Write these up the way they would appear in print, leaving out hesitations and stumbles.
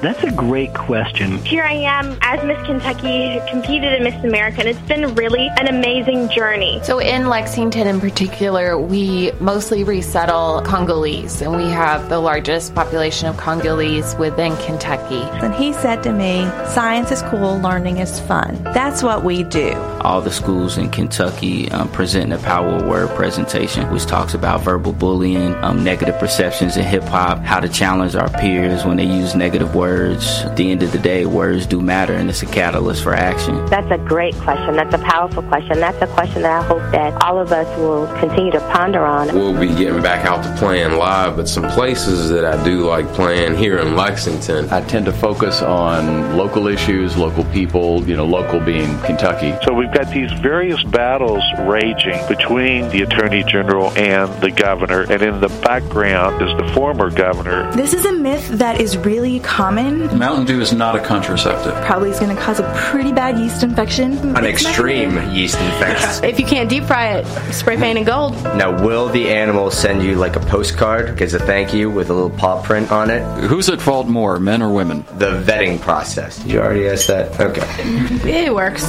That's a great question. Here I am as Miss Kentucky, competed in Miss America, and it's been really an amazing journey. So in Lexington in particular, we mostly resettle Congolese, and we have the largest population of Congolese within Kentucky. And he said to me, science is cool, learning is fun. That's what we do. All the schools in Kentucky present a power word presentation, which talks about verbal bullying, negative perceptions in hip-hop, how to challenge our peers when they use negative words. At the end of the day, words do matter, and it's a catalyst for action. That's a great question. That's a powerful question. That's a question that I hope that all of us will continue to ponder on. We'll be getting back out to playing live, but some places that I do like playing here in Lexington. I tend to focus on local issues, local people, local being Kentucky. So we've got these various battles raging between the Attorney General and the governor, and in the background is the former governor. This is a myth that is really common. Mountain Dew is not a contraceptive. Probably is going to cause a pretty bad yeast infection. An extreme yeast infection. If you can't deep fry it, spray paint it gold. Now, will the animal send you like a postcard as a thank you with a little paw print on it? Who's at fault more, men or women? The vetting process. Did you already ask that? Okay. It works.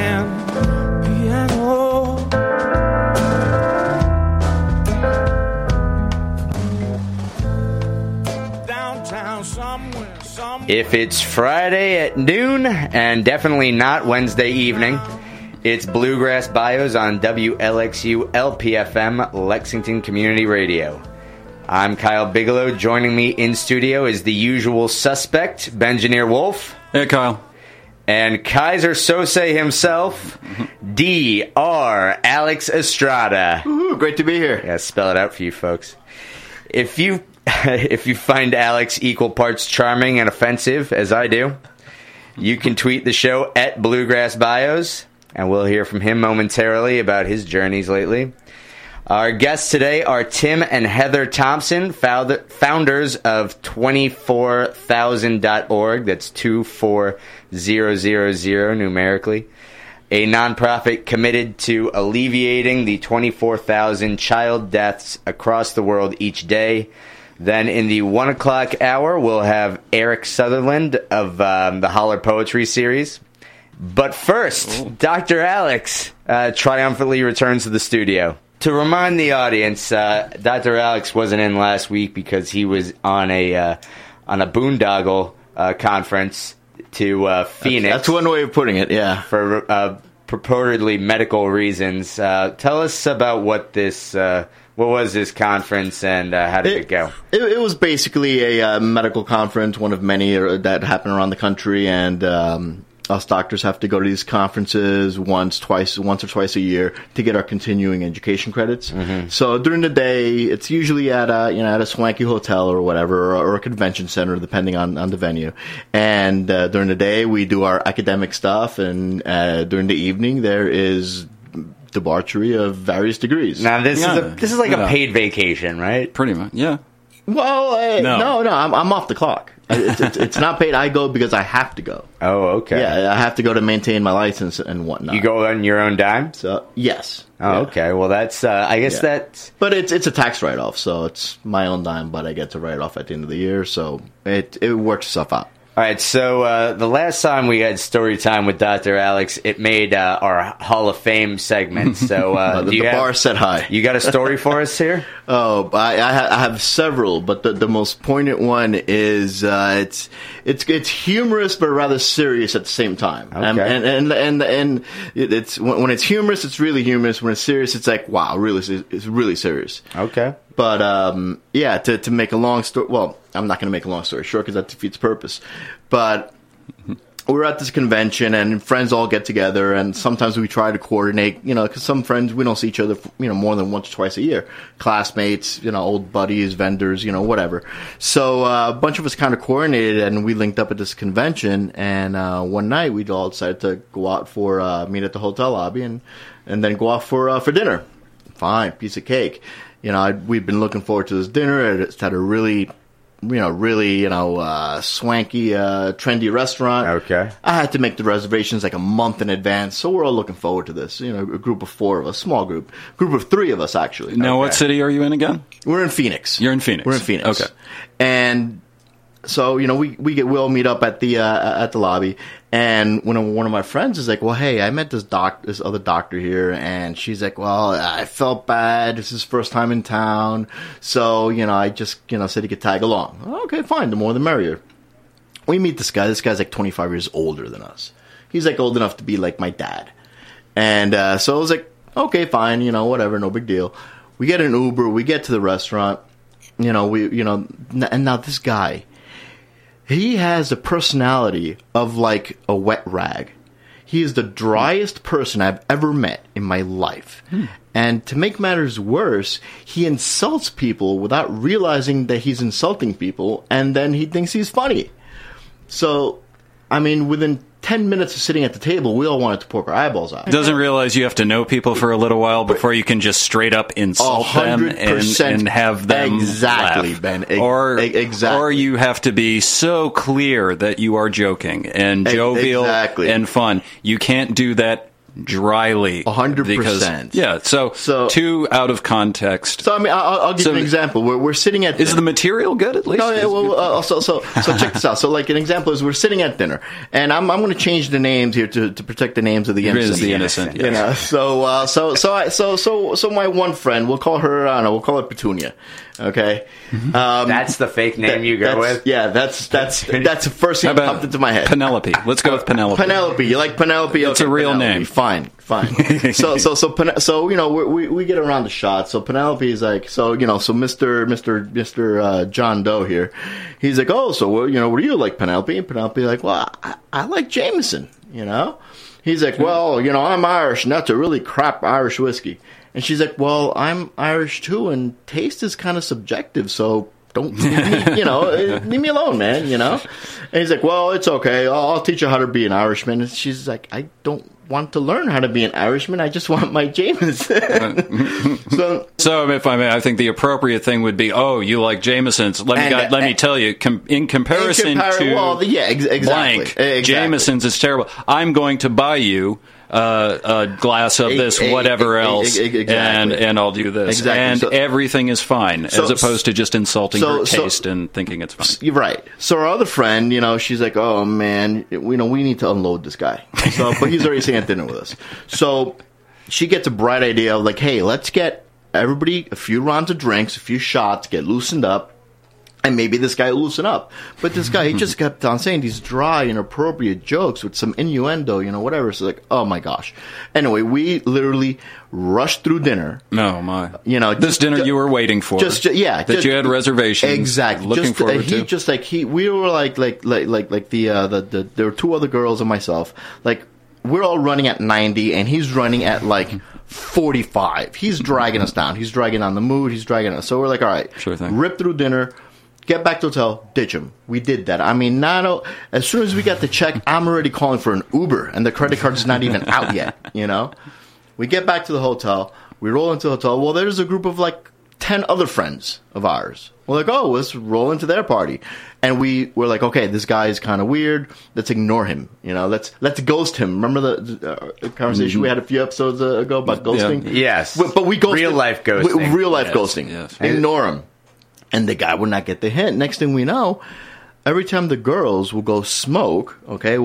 If it's Friday at noon, and definitely not Wednesday evening, it's Bluegrass Bios on WLXU LPFM Lexington Community Radio. I'm Kyle Bigelow. Joining me in studio is the usual suspect, Benjineer Wolf. Hey, Kyle. And Kaiser Sose himself, Dr. Alex Estrada. Woohoo, great to be here. Yeah, spell it out for you folks. If you find Alex equal parts charming and offensive, as I do, you can tweet the show at Bluegrass Bios, and we'll hear from him momentarily about his journeys lately. Our guests today are Tim and Heather Thompson, founders of 24000.org. That's 24000 numerically. A nonprofit committed to alleviating the 24,000 child deaths across the world each day. Then in the 1 o'clock hour, we'll have Eric Sutherland of the Holler Poetry series. But first, Dr. Alex triumphantly returns to the studio. To remind the audience, Dr. Alex wasn't in last week because he was on a boondoggle conference to Phoenix. That's one way of putting it, yeah. For purportedly medical reasons. Tell us about what was this conference and how did it go? It was basically a medical conference, one of many that happen around the country, and us doctors have to go to these conferences once or twice a year to get our continuing education credits. Mm-hmm. So during the day, it's usually at a swanky hotel or whatever, or a convention center, depending on the venue. And during the day, we do our academic stuff, and during the evening, there is debauchery of various degrees. Now this is like a paid vacation, right? Pretty much, yeah. Well, no, I'm off the clock. It's not paid. I go because I have to go. Oh, okay. Yeah, I have to go to maintain my license and whatnot. You go on your own dime? So yes. Oh, yeah. Okay. Well, that's I guess that's. But it's a tax write-off, so it's my own dime, but I get to write off at the end of the year, so it works itself out. All right, so the last time we had story time with Dr. Alex, it made our Hall of Fame segment. So the bar set high. You got a story for us here? Oh, I have several, but the most poignant one is it's humorous but rather serious at the same time. Okay. And it's when it's humorous, it's really humorous. When it's serious, it's like wow, it's really serious. Okay. But to make a long story, well, I'm not going to make a long story short because that defeats purpose. But we're at this convention and friends all get together, and sometimes we try to coordinate, because some friends we don't see each other, more than once or twice a year. Classmates, old buddies, vendors, whatever. So a bunch of us kind of coordinated, and we linked up at this convention. And one night we all decided to go out for meet at the hotel lobby and then go out for dinner. Fine, piece of cake. We've been looking forward to this dinner. It's at a really swanky, trendy restaurant. Okay. I had to make the reservations like a month in advance, so we're all looking forward to this. A group of 4 of us, small group of 3 of us actually. Now, What city are you in again? We're in Phoenix. You're in Phoenix. We're in Phoenix. Okay. And So, we'll meet up at the lobby, and one of my friends is like, well, hey, I met this other doctor here, and she's like, well, I felt bad. This is his first time in town, so, I just, said he could tag along. Okay, fine. The more the merrier. We meet this guy. This guy's like 25 years older than us. He's like old enough to be like my dad. And so I was like, okay, fine, whatever, no big deal. We get an Uber. We get to the restaurant. And now this guy, he has a personality of like a wet rag. He is the driest person I've ever met in my life. And to make matters worse, he insults people without realizing that he's insulting people, and then he thinks he's funny. So, within 10 minutes of sitting at the table, we all wanted to poke our eyeballs out. Doesn't realize you have to know people for a little while before you can just straight up insult them and have them laugh. Ben. Exactly. Or you have to be so clear that you are joking and jovial and fun. You can't do that dryly. 100%. Yeah, so too out of context. So, I'll give you an example. We're sitting at dinner. Is the material good, at least? No, so check this out. So, like, an example is we're sitting at dinner, and I'm going to change the names here to protect the names of the innocent. The innocent, yes. So my one friend, we'll call her, we'll call her Petunia. Okay? That's the fake name you go with? Yeah, that's the first thing that popped into my head. Penelope. Let's go with Penelope. Penelope. You like Penelope? It's a real name. Fine. So we get around the shot. So Penelope is like, so Mr. John Doe here, he's like, oh, so what do you like, Penelope? And Penelope like, well, I like Jameson. He's like, well, I'm Irish, and that's a really crap Irish whiskey. And she's like, well, I'm Irish too, and taste is kind of subjective, so don't leave me alone, man. And he's like, well, it's okay. I'll teach you how to be an Irishman. And she's like, I don't want to learn how to be an Irishman. I just want my Jameson. So if I may, I think the appropriate thing would be, oh, you like Jameson's. Let me tell you, in comparison to exactly. blank, Jameson's is terrible. I'm going to buy you a glass of this, whatever else, and I'll do this. Exactly. And everything is fine, as opposed to just insulting her taste and thinking it's funny. Right. So our other friend, she's like, oh, man, we need to unload this guy. But he's already sitting at dinner with us. So she gets a bright idea of like, hey, let's get everybody a few rounds of drinks, a few shots, get loosened up. And maybe this guy will loosen up. But this guy, he just kept on saying these dry, inappropriate jokes with some innuendo, whatever. So like, oh my gosh. Anyway, we literally rushed through dinner. No, my. This dinner you were waiting for. You had reservations. Exactly. Looking forward to. We were like there were two other girls and myself. Like, we're all running at 90, and he's running at like 45. He's dragging us down. He's dragging on the mood. He's dragging us. So we're like, all right, sure thing. Rip through dinner. Get back to the hotel, ditch him. We did that. As soon as we got the check, I'm already calling for an Uber, and the credit card's not even out yet, We get back to the hotel. We roll into the hotel. Well, there's a group of like 10 other friends of ours. We're like, oh, let's roll into their party. And we're like, okay, this guy is kind of weird. Let's ignore him. Let's ghost him. Remember the conversation we had a few episodes ago about ghosting? Yeah. Yes. But we ghosted. Real life ghosting. Real life ghosting. Yes. Ignore him. And the guy would not get the hint. Next thing we know, every time the girls will go smoke, okay,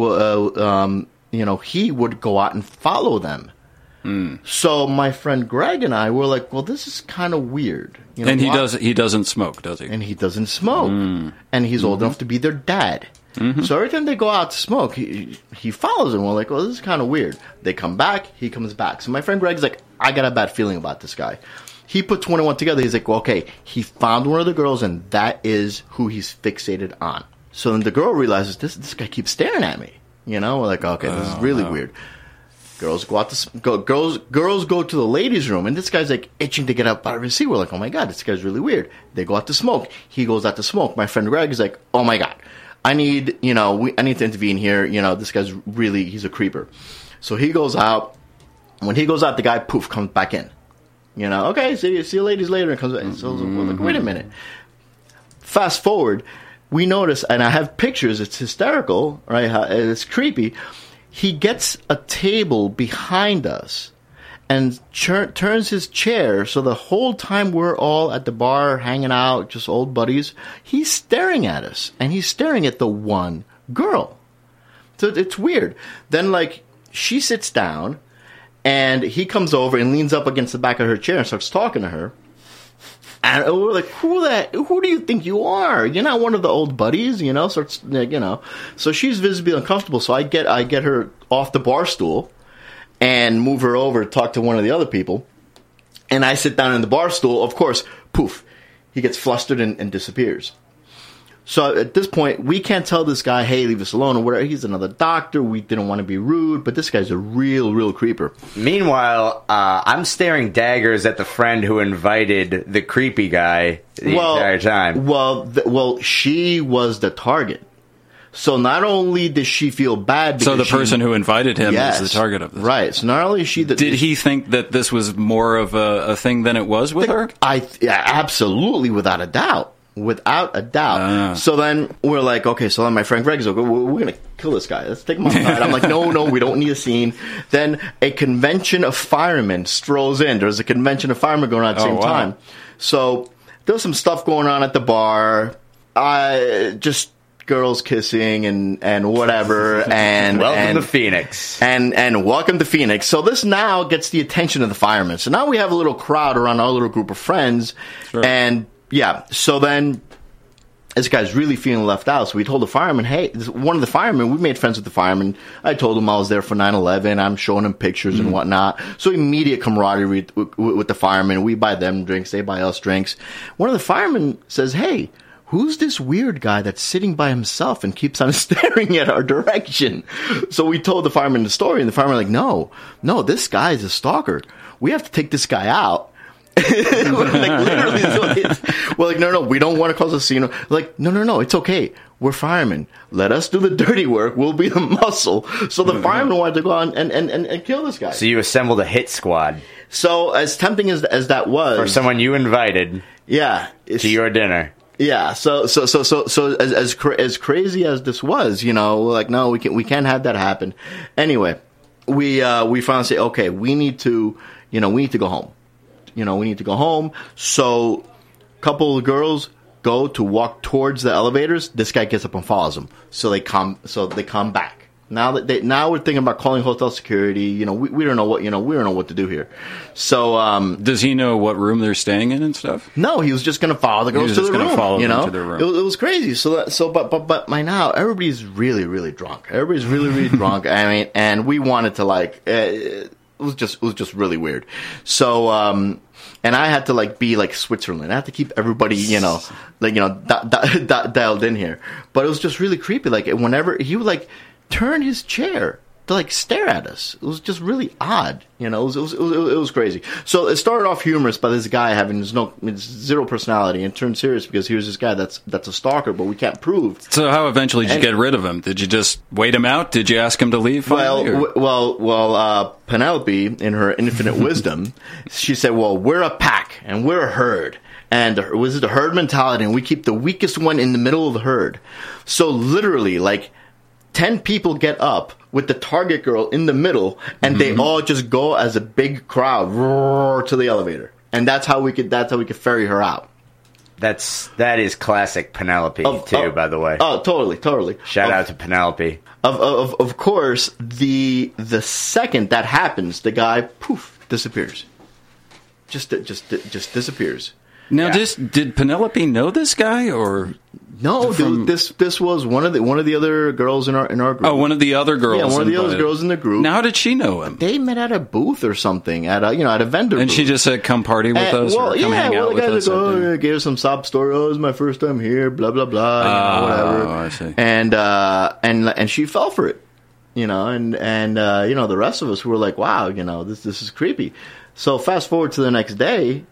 he would go out and follow them. So my friend Greg and I were like, well, this is kind of weird. And he doesn't smoke, does he? And he doesn't smoke. And he's old enough to be their dad. So every time they go out to smoke, he follows them. We're like, well, this is kind of weird. They come back, he comes back. So my friend Greg's like, I got a bad feeling about this guy. He put 21 together. He's like, well, okay, he found one of the girls, and that is who he's fixated on. So then the girl realizes, this guy keeps staring at me. We're like, okay, this is really weird. Girls go out to girls go to the ladies' room, and this guy's like itching to get up out of his seat. We're like, oh my god, this guy's really weird. They go out to smoke. He goes out to smoke. My friend Greg is like, oh my god, I need to intervene here. This guy's he's a creeper. So he goes out. When he goes out, the guy comes back in. Okay, see you ladies later. And comes back. So we're like, wait a minute. Fast forward, we notice, and I have pictures. It's hysterical, right? It's creepy. He gets a table behind us, and turns his chair. So the whole time we're all at the bar hanging out, just old buddies, he's staring at us, and he's staring at the one girl. So it's weird. Then, like, she sits down, and he comes over and leans up against the back of her chair and starts talking to her. And we're like, who do you think you are? You're not one of the old buddies, you know? So she's visibly uncomfortable. So I get her off the bar stool and move her over to talk to one of the other people. And I sit down in the bar stool. Of course, poof, he gets flustered and disappears. So at this point, we can't tell this guy, hey, leave us alone or whatever. He's another doctor. We didn't want to be rude, but this guy's a real creeper. Meanwhile, I'm staring daggers at the friend who invited the creepy guy the entire time. Well, she was the target. So not only does she feel bad, because so the person who invited him is the target of this, right? So not only is she, did he think that this was more of a thing than it was with her? Absolutely, without a doubt. So then we're like, okay, so then my friend Greg is like, we're going to kill this guy. Let's take him outside. I'm like, no, we don't need a scene. Then a convention of firemen strolls in. There's a convention of firemen going on at the same time. So there's some stuff going on at the bar. Just girls kissing and whatever. And welcome to Phoenix. And welcome to Phoenix. So this now gets the attention of the firemen. So now we have a little crowd around our little group of friends. Sure. And yeah, so then this guy's really feeling left out. So we told the fireman, hey, one of the firemen, we made friends with the fireman. I told him I was there for 9/11. I'm showing him pictures and whatnot. So immediate camaraderie with the firemen. We buy them drinks. They buy us drinks. One of the firemen says, hey, who's this weird guy that's sitting by himself and keeps on staring at our direction? So we told the fireman the story, and the fireman was like, no, this guy is a stalker. We have to take this guy out. We're like, no, we don't want to cause a scene. Like, no, it's okay. We're firemen. Let us do the dirty work. We'll be the muscle. So the firemen wanted to go on and kill this guy. So you assembled a hit squad. So as tempting as that was, for someone you invited, to your dinner. Yeah, so as crazy as this was, you know, like, no, we can't have that happen. Anyway, we finally say, okay, we need to go home. We need to go home. So a couple of girls go to walk towards the elevators. This guy gets up and follows them. So they come back. Now we're thinking about calling hotel security. We don't know what we don't know what to do here. So does he know what room they're staying in and stuff? No, he was just going to follow the girls to the room. Follow them to their room. It was crazy. But by now everybody's really drunk. Everybody's really drunk. I mean, and we wanted to it was just really weird. So and I had to be like Switzerland. I had to keep everybody dialed in here. But it was just really creepy. Like whenever he would turn his chair to stare at us. It was just really odd. It was crazy. So it started off humorous by this guy having zero personality, and turned serious because here's this guy that's a stalker, but we can't prove. So how eventually did you get rid of him? Did you just wait him out? Did you ask him to leave finally? Well, Penelope, in her infinite wisdom, she said, well, we're a pack and we're a herd. And it was the herd mentality, and we keep the weakest one in the middle of the herd. So literally, 10 people get up with the target girl in the middle, and they all just go as a big crowd roar to the elevator, and that's how we could ferry her out. That is classic Penelope too, by the way. Oh, totally. Shout out to Penelope. Of course, the second that happens, the guy disappears. Just disappears. Now, did Penelope know this guy, or no? This was one of the other girls in our group. Oh, one of the other girls. Yeah, one of the other girls in the group. Now, how did she know him? They met at a booth or something at a vendor. And booth. she just said, "Come party with us, or come hang out with us." Gave us some sob story. Oh, it was my first time here. Blah blah blah. Whatever. Oh, I see. And she fell for it. And the rest of us were like, wow, this is creepy. So fast forward to the next day.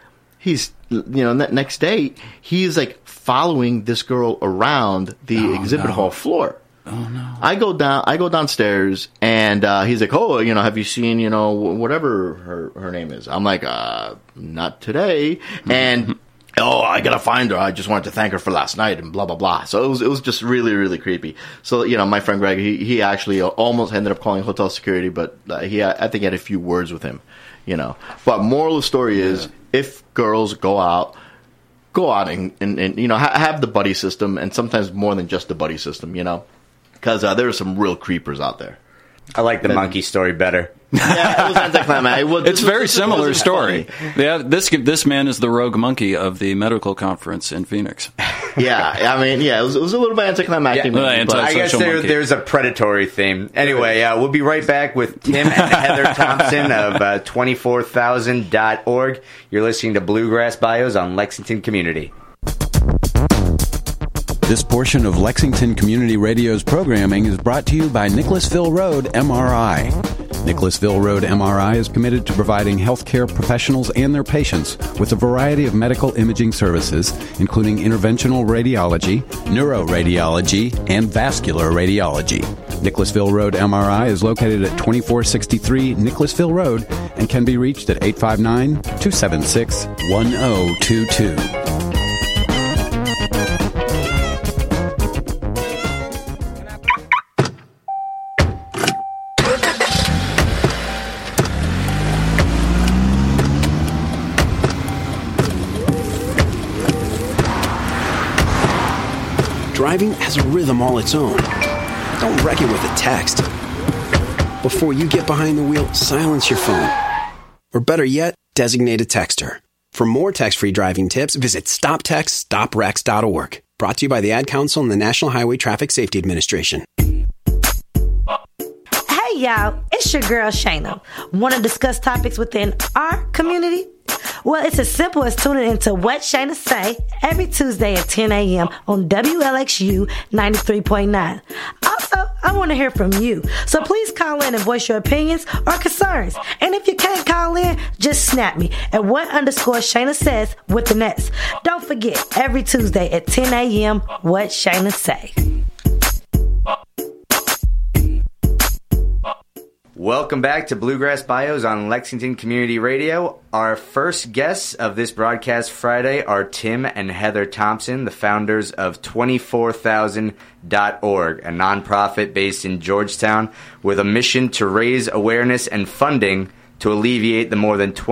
Next day, he's following this girl around the exhibit hall floor. Oh no! I go downstairs, and he's like, "Oh, have you seen, whatever her name is?" I'm like, "Not today." And I gotta find her. I just wanted to thank her for last night, and blah blah blah. So it was just really really creepy. So my friend Greg, he actually almost ended up calling hotel security, but I think he had a few words with him. you know. But moral of the story is, if girls go out and you know, have the buddy system, and sometimes more than just the buddy system, you know, because there are some real creepers out there. I like the monkey story better. Yeah, it was anticlimactic. It's a very similar story. Yeah, this man is the rogue monkey of the medical conference in Phoenix. Yeah, I mean, yeah, it was a little bit anticlimactic. Yeah, but I guess there's a predatory theme. Anyway, we'll be right back with Tim and Heather Thompson of 24000.org. You're listening to Bluegrass Bios on Lexington Community. This portion of Lexington Community Radio's programming is brought to you by Nicholasville Road MRI. Nicholasville Road MRI is committed to providing healthcare professionals and their patients with a variety of medical imaging services, including interventional radiology, neuroradiology, and vascular radiology. Nicholasville Road MRI is located at 2463 Nicholasville Road and can be reached at 859-276-1022. Driving has a rhythm all its own. Don't wreck it with a text. Before you get behind the wheel, silence your phone. Or better yet, designate a texter. For more text-free driving tips, visit StopTextStopWrecks.org. Brought to you by the Ad Council and the National Highway Traffic Safety Administration. Hey, y'all. It's your girl, Shayna. Want to discuss topics within our community? Well, it's as simple as tuning into What Shayna Say every Tuesday at 10 a.m. on WLXU 93.9. Also, I want to hear from you. So please call in and voice your opinions or concerns. And if you can't call in, just snap me at what_Shayna Says with an S. Don't forget, every Tuesday at 10 a.m., What Shayna Say. Welcome back to Bluegrass Bios on Lexington Community Radio. Our first guests of this broadcast Friday are Tim and Heather Thompson, the founders of 24000.org, a nonprofit based in Georgetown with a mission to raise awareness and funding to alleviate the more than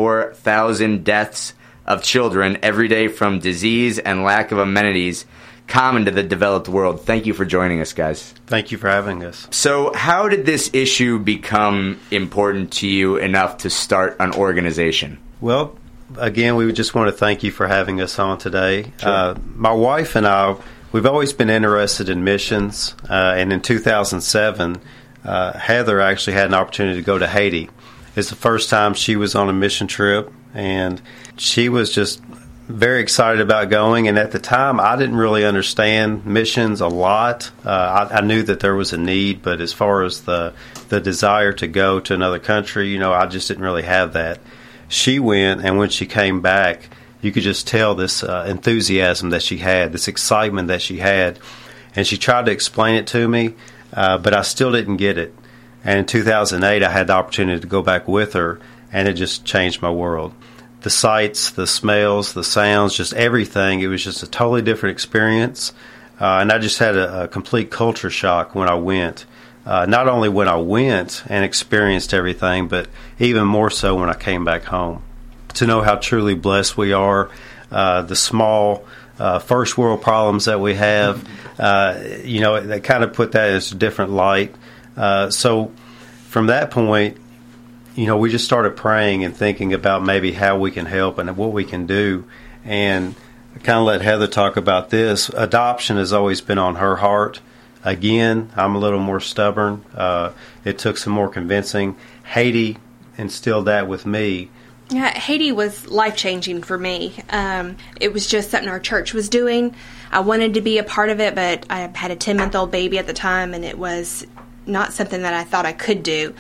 24,000 deaths of children every day from disease and lack of amenities common to the developed world. Thank you for joining us, guys. Thank you for having us. So how did this issue become important to you enough to start an organization? Well, again, we just want to thank you for having us on today. Sure. My wife and I, we've always been interested in missions, and in 2007, Heather actually had an opportunity to go to Haiti. It's the first time she was on a mission trip, and she was just very excited about going, and at the time I didn't really understand missions a lot. I knew that there was a need, but as far as the desire to go to another country, you know, I just didn't really have that. She went, and when she came back, you could just tell this enthusiasm that she had, this excitement that she had, and she tried to explain it to me, but I still didn't get it. And in 2008 I had the opportunity to go back with her, and it just changed my world. The sights, the smells, the sounds, just everything. It was just a totally different experience. And I just had a complete culture shock when I went. Not only when I went and experienced everything, but even more so when I came back home. To know how truly blessed we are, the small first world problems that we have, you know, they kind of put that in a different light. So from that point, you know, we just started praying and thinking about maybe how we can help and what we can do. And I kind of let Heather talk about this. Adoption has always been on her heart. Again, I'm a little more stubborn. It took some more convincing. Haiti instilled that with me. Yeah, Haiti was life-changing for me. It was just something our church was doing. I wanted to be a part of it, but I had a 10-month-old baby at the time, and it was not something that I thought I could do.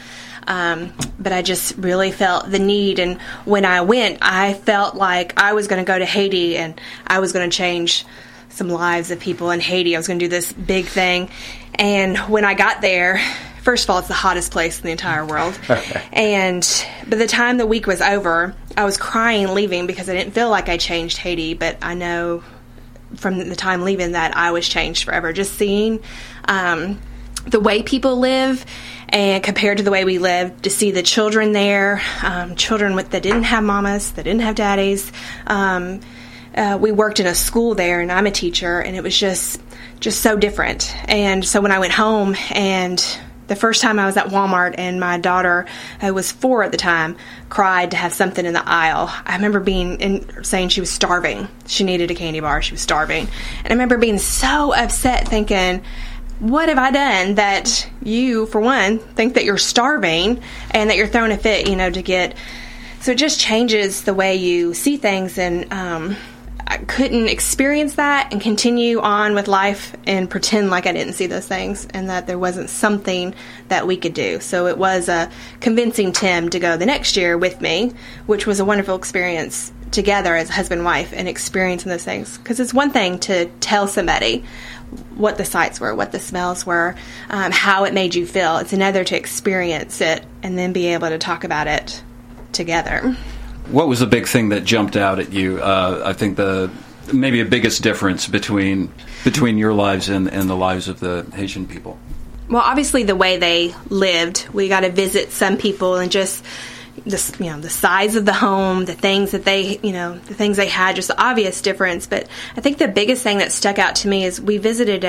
But I just really felt the need, and when I went, I felt like I was going to go to Haiti, and I was going to change some lives of people in Haiti. I was going to do this big thing, and when I got there, first of all, it's the hottest place in the entire world, and by the time the week was over, I was crying leaving because I didn't feel like I changed Haiti, but I know from the time leaving that I was changed forever. Just seeing the way people live and compared to the way we live, to see the children there, children that didn't have mamas, that didn't have daddies. We worked in a school there, and I'm a teacher, and it was just so different. And so when I went home, and the first time I was at Walmart, and my daughter, who was 4 at the time, cried to have something in the aisle. I remember saying she was starving. She needed a candy bar. She was starving. And I remember being so upset, thinking, what have I done that you, for one, think that you're starving and that you're throwing a fit, to get... So it just changes the way you see things, and I couldn't experience that and continue on with life and pretend like I didn't see those things and that there wasn't something that we could do. So it was convincing Tim to go the next year with me, which was a wonderful experience together as husband and wife and experiencing those things. Because it's one thing to tell somebody what the sights were, what the smells were, how it made you feel. It's another to experience it and then be able to talk about it together. What was the big thing that jumped out at you? I think maybe a biggest difference between your lives and the lives of the Haitian people. Well, obviously the way they lived. We got to visit some people, and just the size of the home, the things that they had, just the obvious difference. But I think the biggest thing that stuck out to me is we visited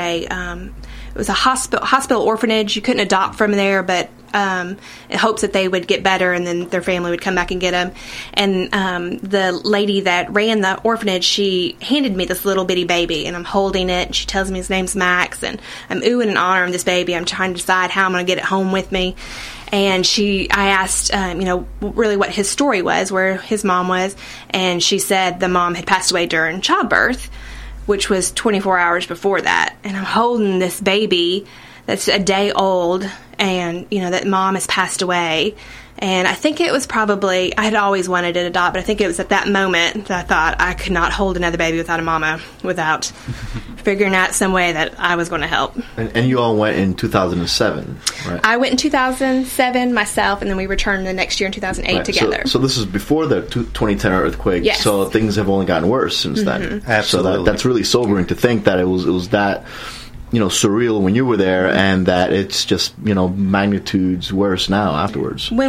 it was a hospital orphanage. You couldn't adopt from there, but in hopes that they would get better and then their family would come back and get them. And the lady that ran the orphanage, she handed me this little bitty baby, and I'm holding it, and she tells me his name's Max, and I'm oohing and ahhing this baby. I'm trying to decide how I'm going to get it home with me. And I asked, really what his story was, where his mom was, and she said the mom had passed away during childbirth, which was 24 hours before that. And I'm holding this baby that's a day old, and, that mom has passed away. And I think it was I had always wanted to adopt, but I think it was at that moment that I thought I could not hold another baby without a mama, without figuring out some way that I was going to help. And you all went in 2007, right? I went in 2007 myself, and then we returned the next year in 2008 together. So this is before the 2010 earthquake, yes. So things have only gotten worse since then. Absolutely. So that's really sobering to think that it was that... surreal when you were there, and that it's just, magnitudes worse now afterwards. When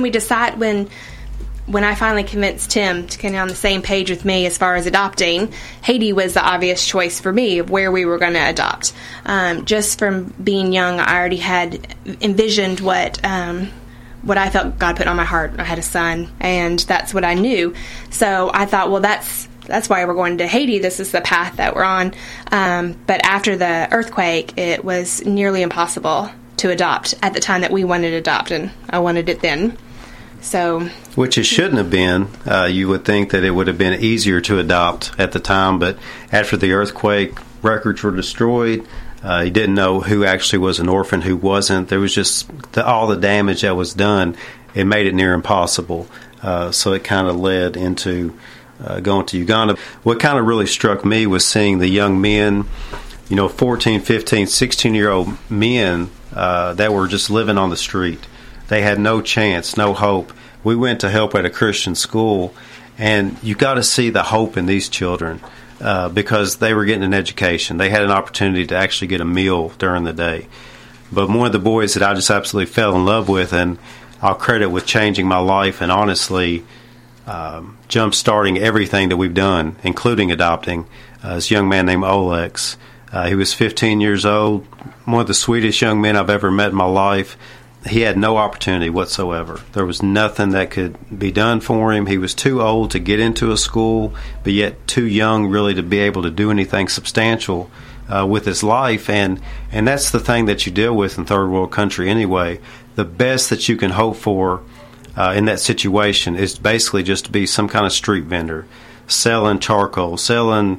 I finally convinced Tim to get on the same page with me as far as adopting, Haiti was the obvious choice for me of where we were going to adopt. Just from being young, I already had envisioned what I felt God put on my heart. I had a son, and that's what I knew. So I thought, well, that's why we're going to Haiti. This is the path that we're on. But after the earthquake, it was nearly impossible to adopt at the time that we wanted to adopt, and I wanted it then. So, which it shouldn't have been. You would think that it would have been easier to adopt at the time, but after the earthquake, records were destroyed. You didn't know who actually was an orphan, who wasn't. There was just all the damage that was done. It made it near impossible. So it kind of led into going to Uganda. What kind of really struck me was seeing the young men, 14, 15, 16-year-old men that were just living on the street. They had no chance, no hope. We went to help at a Christian school, and you got to see the hope in these children because they were getting an education. They had an opportunity to actually get a meal during the day. But one of the boys that I just absolutely fell in love with, and I'll credit with changing my life and honestly jump-starting everything that we've done, including adopting, this young man named Olex. He was 15 years old, one of the sweetest young men I've ever met in my life. He had no opportunity whatsoever. There was nothing that could be done for him. He was too old to get into a school, but yet too young really to be able to do anything substantial with his life. And that's the thing that you deal with in third world country anyway. The best that you can hope for in that situation is basically just to be some kind of street vendor, selling charcoal, selling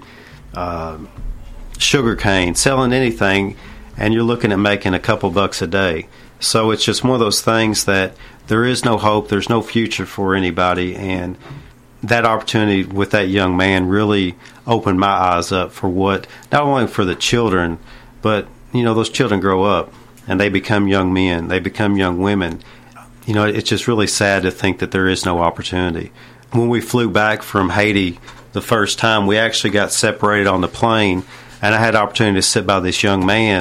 sugar cane, selling anything, and you're looking at making a couple bucks a day. So it's just one of those things that there is no hope, there's no future for anybody, and that opportunity with that young man really opened my eyes up for what, not only for the children, but, those children grow up and they become young men, they become young women. It's just really sad to think that there is no opportunity. When we flew back from Haiti the first time, we actually got separated on the plane, and I had the opportunity to sit by this young man,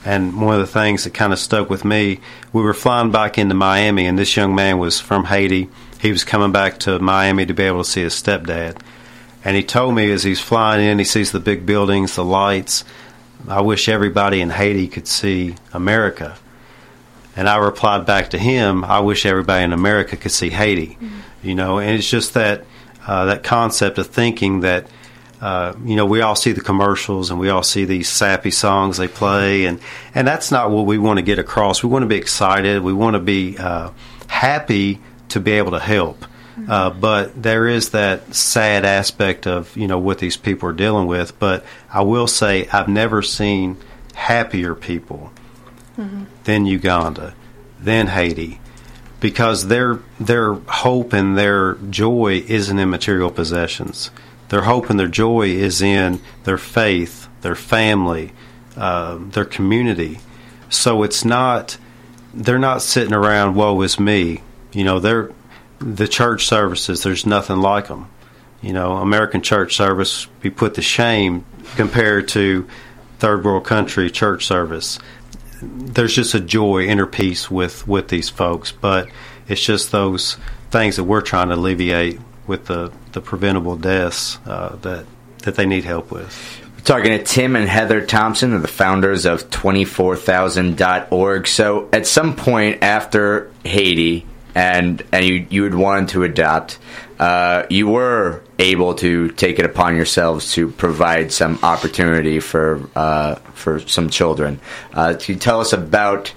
And one of the things that kind of stuck with me, we were flying back into Miami, and this young man was from Haiti. He was coming back to Miami to be able to see his stepdad. And he told me as he's flying in, he sees the big buildings, the lights, I wish everybody in Haiti could see America. And I replied back to him, I wish everybody in America could see Haiti. You know, and it's just that that concept of thinking that, you know, we all see the commercials and we all see these sappy songs they play, and that's not what we want to get across. We want to be excited. We want to be happy to be able to help. But there is that sad aspect of, you know, what these people are dealing with. But I will say I've never seen happier people than Uganda, than Haiti, because their hope and their joy isn't in material possessions. Their hope and their joy is in their faith, their family, their community. So it's not, they're not sitting around, woe is me. You know, the church services, there's nothing like them. You know, American church service be put to shame compared to third world country church service. There's just a joy, inner peace with these folks, but it's just those things that we're trying to alleviate with the preventable deaths that they need help with. We're talking to Tim and Heather Thompson, the founders of 24000.org. So at some point after Haiti, and you had wanted to adopt, you were able to take it upon yourselves to provide some opportunity for some children. Can you tell us about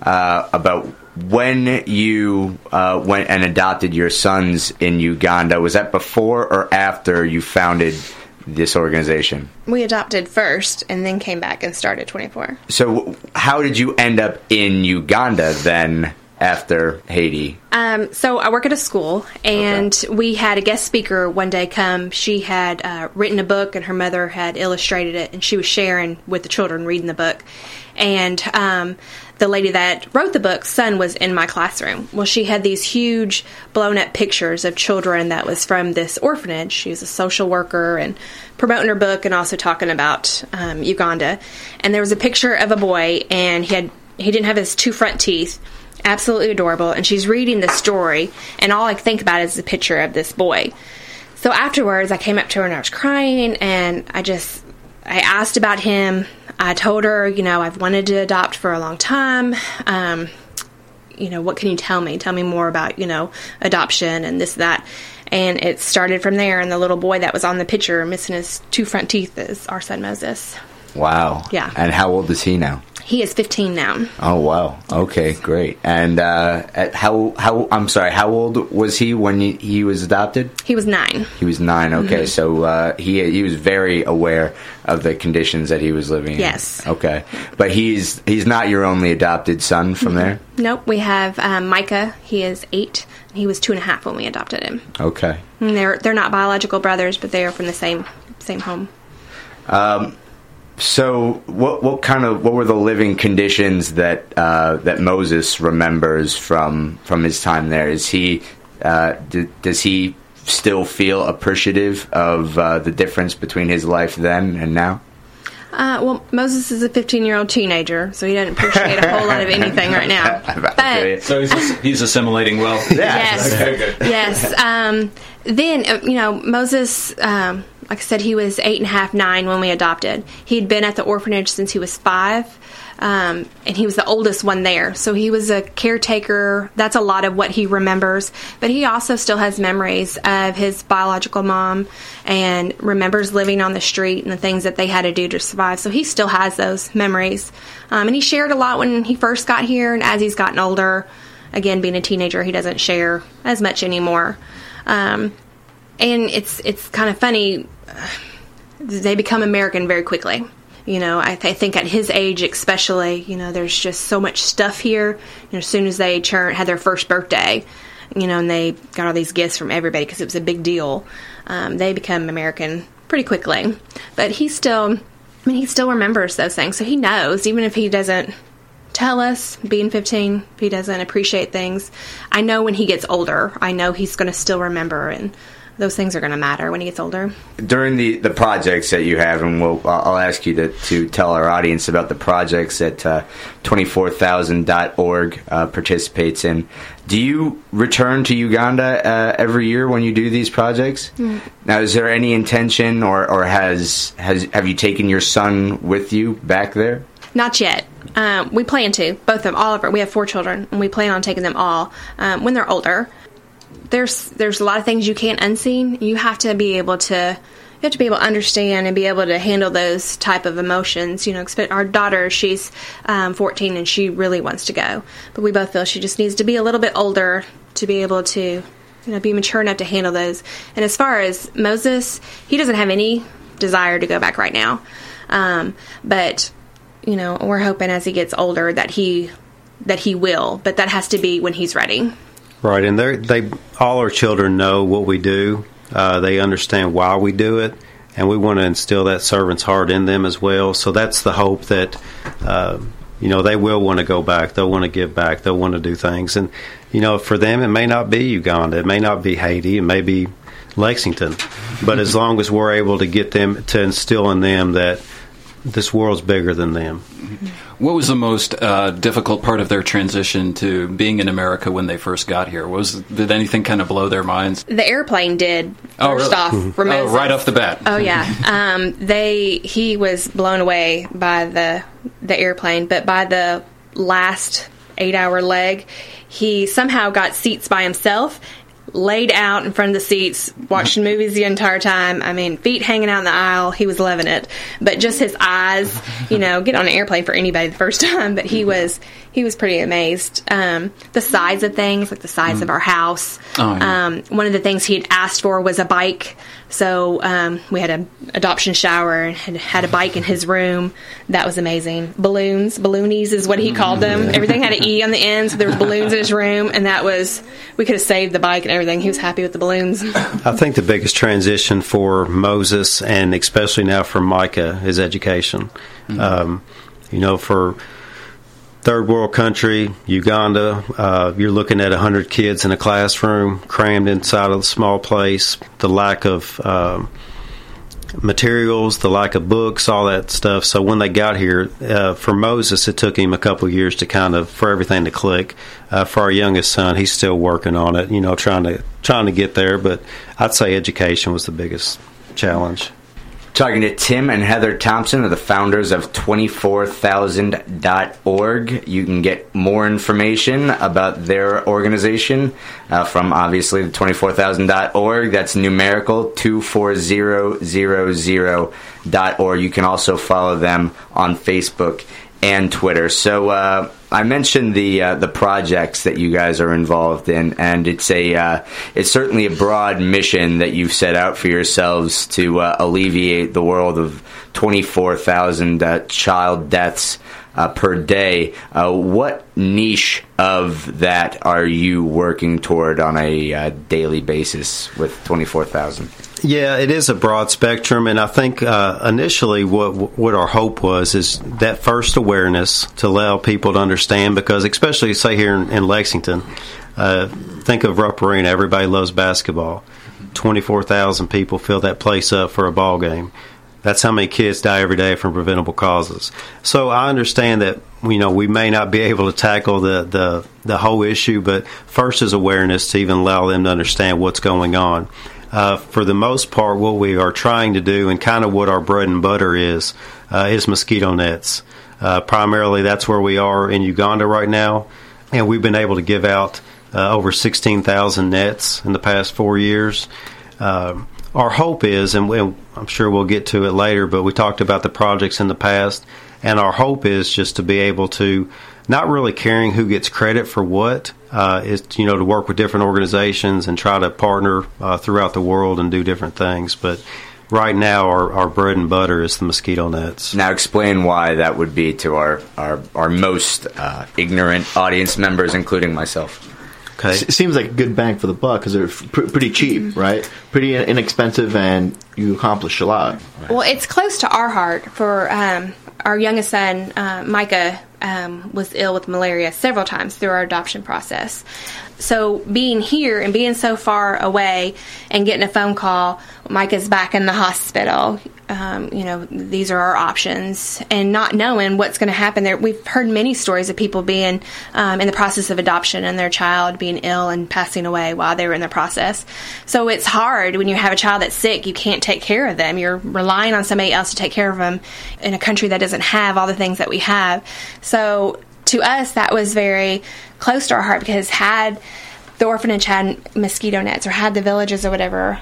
when you went and adopted your sons in Uganda? Was that before or after you founded this organization? We adopted first and then came back and started 24. So how did you end up in Uganda then after Haiti? So I work at a school, and we had a guest speaker one day come. She had written a book, and her mother had illustrated it, and she was sharing with the children, reading the book. And the lady that wrote the book's son was in my classroom. Well, she had these huge blown-up pictures of children that was from this orphanage. She was a social worker and promoting her book and also talking about Uganda. And there was a picture of a boy, and he didn't have his two front teeth. Absolutely adorable. And she's reading the story, and all I think about is the picture of this boy. So afterwards, I came up to her and I was crying, and I asked about him. I told her, you know, I've wanted to adopt for a long time. You know, what can you tell me? Tell me more about, you know, adoption and this, that. And it started from there, and the little boy that was on the picture missing his two front teeth is our son Moses. Wow. Yeah. And how old is he now? He is 15 now. Oh, wow. Okay, great. And how old was he when he was adopted? He was 9. He was 9. Okay, so he was very aware of the conditions that he was living in. Yes. Okay, but he's not your only adopted son from there? Nope. We have Micah. He is 8. He was 2.5 when we adopted him. Okay. And they're not biological brothers, but they are from the same home. So, what were the living conditions that Moses remembers from his time there? Is he does he still feel appreciative of the difference between his life then and now? Well, Moses is a 15-year-old teenager, so he doesn't appreciate a whole lot of anything right now. But so he's assimilating well. Yes, okay. Yes. Then you know, Moses. Like I said, he was 8.5, 9 when we adopted. He'd been at the orphanage since he was 5, and he was the oldest one there. So he was a caretaker. That's a lot of what he remembers. But he also still has memories of his biological mom and remembers living on the street and the things that they had to do to survive. So he still has those memories. And he shared a lot when he first got here, and as he's gotten older, again, being a teenager, he doesn't share as much anymore. And it's kind of funny, they become American very quickly. You know, I think at his age especially, you know, there's just so much stuff here. You know, as soon as they had their first birthday, you know, and they got all these gifts from everybody because it was a big deal, they become American pretty quickly. But he still remembers those things. So he knows, even if he doesn't tell us, being 15, if he doesn't appreciate things, I know when he gets older, I know he's going to still remember and those things are going to matter when he gets older. During the projects that you have, and I'll ask you to tell our audience about the projects that 24000.org participates in. Do you return to Uganda every year when you do these projects? Mm. Now, is there any intention, or have you taken your son with you back there? Not yet. We plan to. All of our. We have 4 children, and we plan on taking them all when they're older. There's a lot of things you can't unsee. You have to be able to understand and be able to handle those type of emotions. Our daughter, she's 14 and she really wants to go, but we both feel she just needs to be a little bit older to be able to, be mature enough to handle those. And as far as Moses, he doesn't have any desire to go back right now, but we're hoping as he gets older that he will. But that has to be when he's ready. Right, and they all our children know what we do. They understand why we do it, and we want to instill that servant's heart in them as well. So that's the hope that, they will want to go back. They'll want to give back. They'll want to do things. And, for them, it may not be Uganda. It may not be Haiti. It may be Lexington. But as long as we're able to get them to instill in them that this world's bigger than them. What was the most difficult part of their transition to being in America when they first got here? Did anything kind of blow their minds? The airplane did. First off, right off the bat. Oh yeah, he was blown away by the airplane, but by the last 8-hour leg, he somehow got seats by himself. Laid out in front of the seats, watching movies the entire time. I mean, feet hanging out in the aisle. He was loving it. But just his eyes, get on an airplane for anybody the first time. But he was pretty amazed. The size of things, like the size of our house. Oh, yeah. One of the things he had asked for was a bike. So we had an adoption shower and had a bike in his room. That was amazing. Balloonies is what he called them. Everything had an E on the end, so there was balloons in his room, and we could have saved the bike and everything. He was happy with the balloons. I think the biggest transition for Moses, and especially now for Micah, is education. Mm-hmm. For third world country, Uganda, you're looking at 100 kids in a classroom crammed inside of a small place. The lack of materials, the lack of books, all that stuff. So when they got here, for Moses, it took him a couple of years for everything to click. For our youngest son, he's still working on it, trying to get there. But I'd say education was the biggest challenge. Talking to Tim and Heather Thompson, are the founders of 24000.org. You can get more information about their organization from, obviously, the 24000.org. That's numerical, 24000.org. You can also follow them on Facebook and Twitter. So I mentioned the projects that you guys are involved in, and it's certainly a broad mission that you've set out for yourselves to alleviate the world of 24,000 child deaths per day. What niche of that are you working toward on a daily basis with 24,000? Yeah, it is a broad spectrum, and I think initially what our hope was is that first awareness to allow people to understand, because especially, say, here in Lexington, think of Rupp Arena. Everybody loves basketball. 24,000 people fill that place up for a ball game. That's how many kids die every day from preventable causes. So I understand that we may not be able to tackle the whole issue, but first is awareness to even allow them to understand what's going on. For the most part, what we are trying to do, and kind of what our bread and butter is mosquito nets. Primarily, that's where we are in Uganda right now, and we've been able to give out over 16,000 nets in the past 4 years. Our hope is, and I'm sure we'll get to it later, but we talked about the projects in the past, and our hope is just to be able to, not really caring who gets credit for what, is to work with different organizations and try to partner throughout the world and do different things. But right now, our bread and butter is the mosquito nets. Now, explain why that would be to our most ignorant audience members, including myself. Okay. It seems like a good bang for the buck because they're pretty cheap, right? Pretty inexpensive, and you accomplish a lot. Well, it's close to our heart. For our youngest son, Micah, was ill with malaria several times through our adoption process. So being here and being so far away and getting a phone call, Micah's back in the hospital, these are our options, and not knowing what's going to happen there. We've heard many stories of people being in the process of adoption and their child being ill and passing away while they were in the process. So it's hard when you have a child that's sick. You can't take care of them. You're relying on somebody else to take care of them in a country that doesn't have all the things that we have. So to us, that was very close to our heart, because had the orphanage had mosquito nets or had the villages or whatever,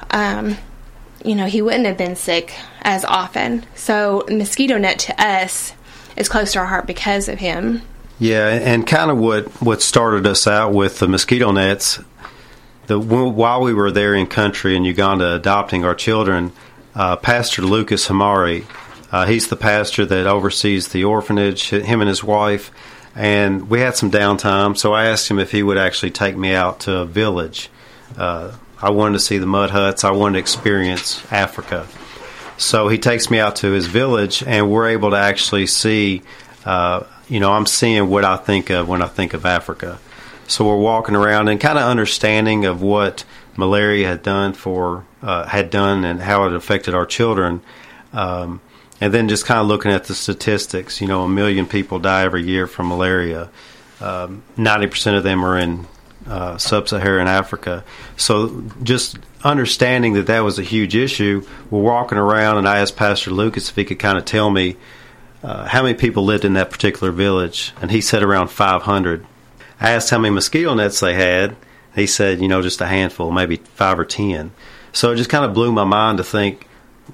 he wouldn't have been sick as often. So mosquito net to us is close to our heart because of him. Yeah, and kind of what started us out with the mosquito nets, while we were there in country in Uganda adopting our children, Pastor Lucas Hamari, he's the pastor that oversees the orphanage, him and his wife, and we had some downtime, so I asked him if he would actually take me out to a village. I wanted to see the mud huts. I wanted to experience Africa. So he takes me out to his village, and we're able to actually see, I'm seeing what I think of when I think of Africa. So we're walking around and kind of understanding of what malaria had done and how it affected our children. And then just kind of looking at the statistics. 1 million people die every year from malaria. 90% of them are in sub-Saharan Africa. So just understanding that was a huge issue, we're walking around, and I asked Pastor Lucas if he could kind of tell me how many people lived in that particular village, and he said around 500. I asked how many mosquito nets they had. He said, just a handful, maybe 5 or 10. So it just kind of blew my mind to think,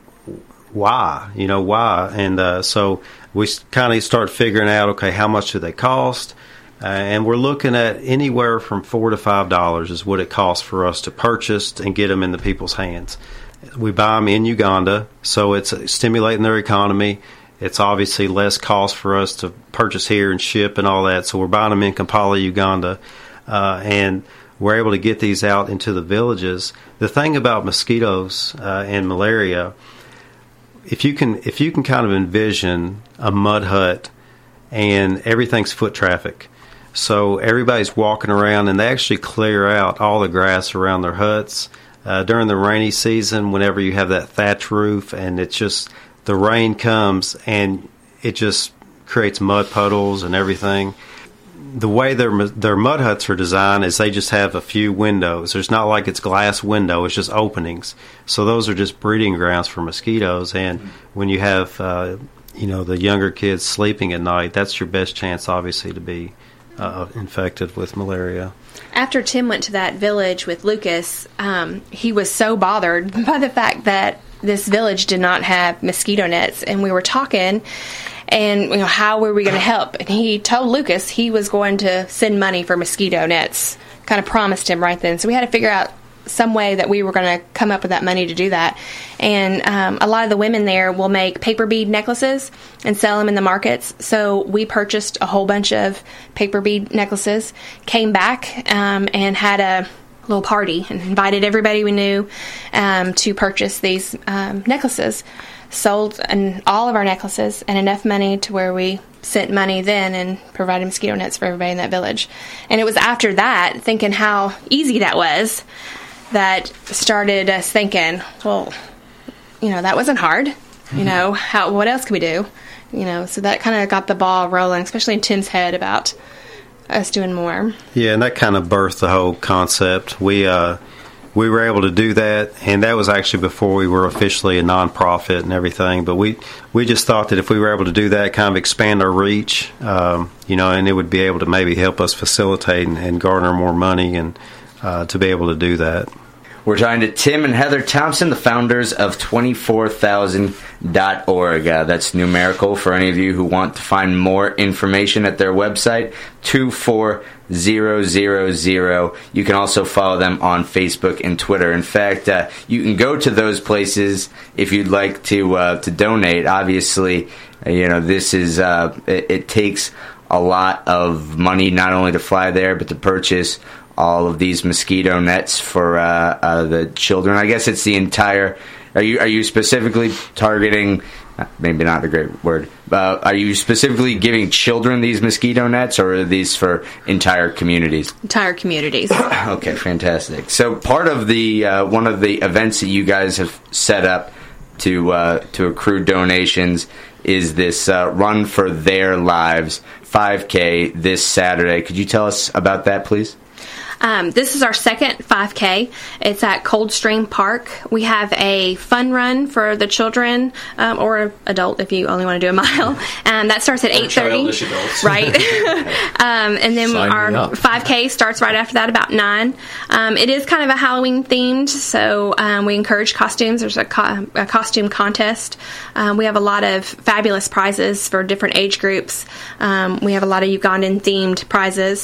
why? Why? And so we kind of start figuring out, okay, how much do they cost? And we're looking at anywhere from $4 to $5 is what it costs for us to purchase and get them in the people's hands. We buy them in Uganda, so it's stimulating their economy. It's obviously less cost for us to purchase here and ship and all that. So we're buying them in Kampala, Uganda, and we're able to get these out into the villages. The thing about mosquitoes and malaria, if you can kind of envision a mud hut and everything's foot traffic. So everybody's walking around, and they actually clear out all the grass around their huts. During the rainy season, whenever you have that thatch roof and it's just the rain comes and it just creates mud puddles and everything. The way their mud huts are designed is they just have a few windows. There's not like it's glass window, it's just openings. So those are just breeding grounds for mosquitoes. And when you have the younger kids sleeping at night, that's your best chance, obviously, to be infected with malaria. After Tim went to that village with Lucas, he was so bothered by the fact that this village did not have mosquito nets, and we were talking, and how were we going to help? And he told Lucas he was going to send money for mosquito nets, kind of promised him right then. So we had to figure out some way that we were going to come up with that money to do that. And a lot of the women there will make paper bead necklaces and sell them in the markets. So we purchased a whole bunch of paper bead necklaces, came back and had a little party and invited everybody we knew to purchase these necklaces. Sold all of our necklaces and enough money to where we sent money then and provided mosquito nets for everybody in that village. And it was after that, thinking how easy that was, that started us thinking, well, that wasn't hard. What else could we do? So that kind of got the ball rolling, especially in Tim's head about us doing more. Yeah, and that kind of birthed the whole concept. We were able to do that, and that was actually before we were officially a nonprofit and everything. But we just thought that if we were able to do that, kind of expand our reach, and it would be able to maybe help us facilitate and garner more money and to be able to do that. We're talking to Tim and Heather Thompson, the founders of 24000.org. That's numerical for any of you who want to find more information at their website, 24000. You can also follow them on Facebook and Twitter. In fact, you can go to those places if you'd like to donate. Obviously, this is it takes a lot of money not only to fly there but to purchase all of these mosquito nets for the children. I guess it's the entire Are you specifically targeting? Maybe not a great word. Are you specifically giving children these mosquito nets, or are these for entire communities? Entire communities. Okay, fantastic. So part of the one of the events that you guys have set up to accrue donations is this Run for Their Lives 5K this Saturday. Could you tell us about that, please? This is our second 5K. It's at Coldstream Park. We have a fun run for the children or adult if you only want to do a mile. That starts at 8:30. Right. And then our 5K starts right after that, about 9. It is kind of a Halloween themed, so we encourage costumes. There's a costume contest. We have a lot of fabulous prizes for different age groups. We have a lot of Ugandan themed prizes.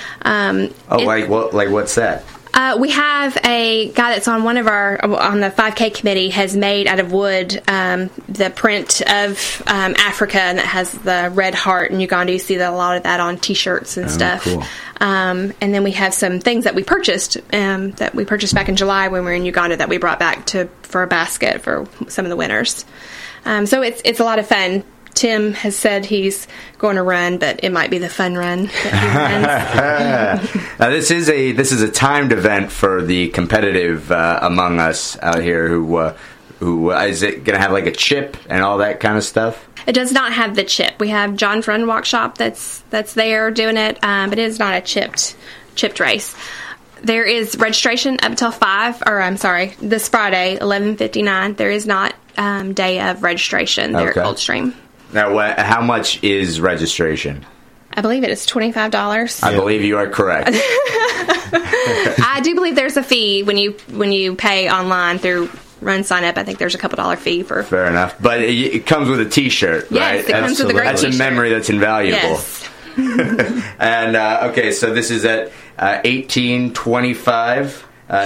What's that? We have a guy that's on the 5K committee has made out of wood the print of Africa, and it has the red heart in Uganda. You see a lot of that on T-shirts and stuff. Cool. And then we have some things that we purchased back in July when we were in Uganda that we brought back for a basket for some of the winners. So it's a lot of fun. Tim has said he's going to run, but it might be the fun run that he runs. Now, this is a timed event for the competitive among us out here. Who is it going to have like a chip and all that kind of stuff? It does not have the chip. We have John's Run Walk Shop that's there doing it, but it is not a chipped race. There is registration up until this Friday, 11:59. There is not day of registration there at Coldstream. Now, how much is registration? I believe it is $25. I believe you are correct. I do believe there's a fee when you pay online through Run Sign Up. I think there's a couple $1 fee for. Fair enough, but it comes with a T-shirt, right? Yes, it comes with a great T-shirt. That's a memory that's invaluable. Yes. And okay, so this is at 1825.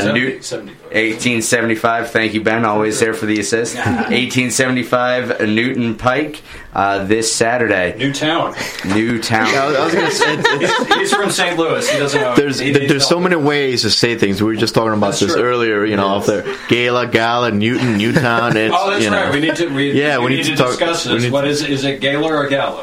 1875. Thank you, Ben. Always there for the assist. 1875 Newton Pike this Saturday. Newtown. I was going to say he's from St. Louis. He doesn't know. There's so many ways to say things. We were just talking about this earlier. Off there. Gala, Newton, Newtown. It's, that's right. We need to. We need to discuss this. What is it? Gala or Gala?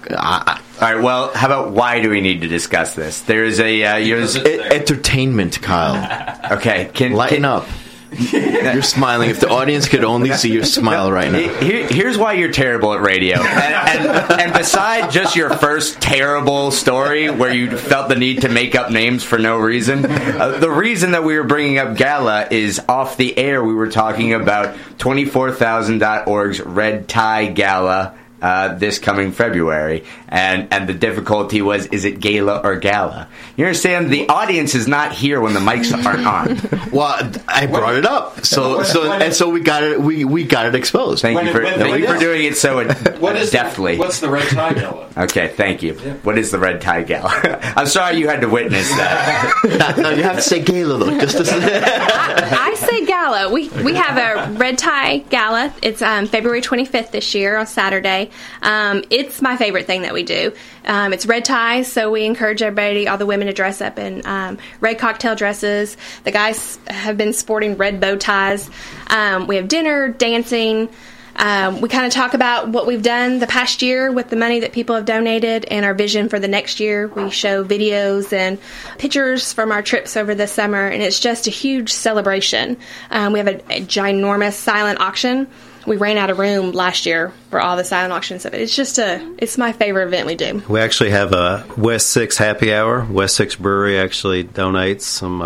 All right. Well, how about why do we need to discuss this? There is a entertainment, Kyle. Okay, lighten up. You're smiling. If the audience could only see your smile right now. Here's why you're terrible at radio. And besides just your first terrible story where you felt the need to make up names for no reason, the reason that we were bringing up Gala is off the air. We were talking about 24000.org's Red Tie Gala. This coming February, and the difficulty was, is it Gala or Gala? You understand? The audience is not here when the mics aren't on. Well, I brought it up, so we got it. We got it exposed. Thank you for doing it so deftly. What's the Red Tie Gala? Okay, thank you. Yeah. What is the Red Tie Gala? I'm sorry you had to witness that. No, you have to say Gala though. Just to I say Gala. We have a Red Tie Gala. It's February 25th this year on Saturday. It's my favorite thing that we do. It's red ties, so we encourage everybody, all the women, to dress up in red cocktail dresses. The guys have been sporting red bow ties. We have dinner, dancing. We kind of talk about what we've done the past year with the money that people have donated and our vision for the next year. We show videos and pictures from our trips over the summer, and it's just a huge celebration. We have a ginormous silent auction. We ran out of room last year for all the silent auction stuff. It's my favorite event we do. We actually have a West 6 happy hour. West 6 Brewery actually donates